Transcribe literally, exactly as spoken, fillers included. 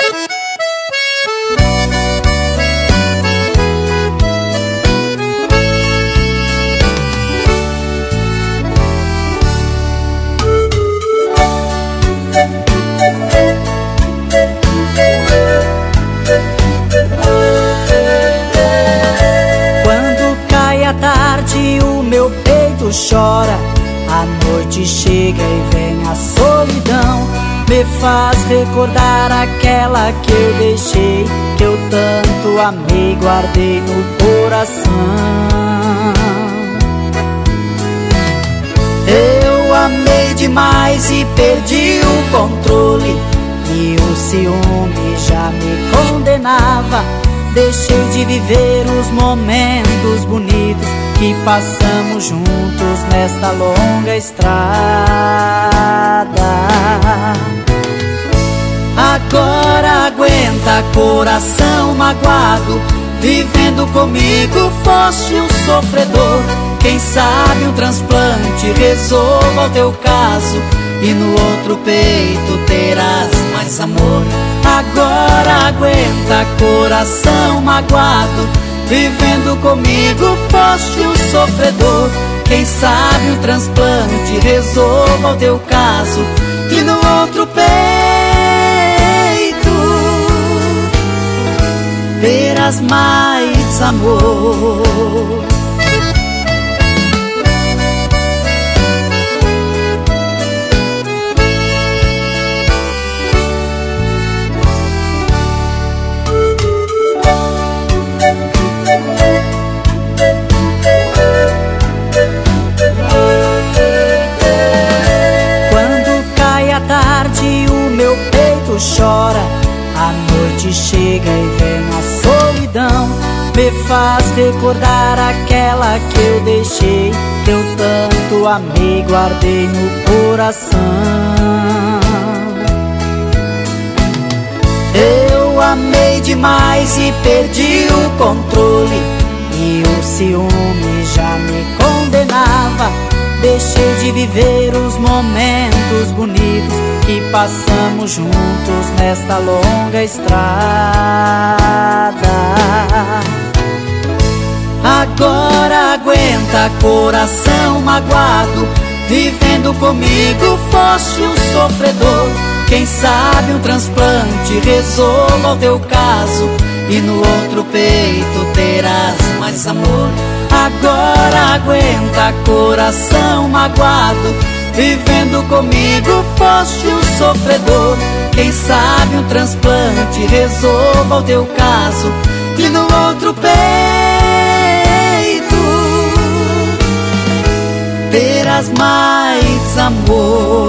Chora, a noite chega e vem a solidão, me faz recordar aquela que eu deixei, que eu tanto amei, guardei no coração. Eu amei demais e perdi o controle, e o ciúme já me condenava. Deixei de viver os momentos bonitos que passamos juntos nesta longa estrada. Agora aguenta, coração magoado, vivendo comigo foste um sofredor. Quem sabe um transplante resolva o teu caso, e no outro peito terás mais amor. Agora aguenta, coração magoado, vivendo comigo foste um sofredor. Quem sabe um transplante resolva o teu caso, e no outro peito terás mais amor. Chora, a noite chega e vem a solidão, me faz recordar aquela que eu deixei, que eu tanto amei, guardei no coração. Eu amei demais e perdi o controle, e o ciúme já me condenava. Deixei de viver os momentos bonitos que passamos juntos nesta longa estrada. Agora aguenta, coração magoado, vivendo comigo foste um sofredor. Quem sabe um transplante resolva o teu caso, e no outro peito terás mais amor. Agora aguenta, coração magoado, vivendo comigo foste um sofredor. Quem sabe um transplante resolva o teu caso, e no outro peito terás mais amor.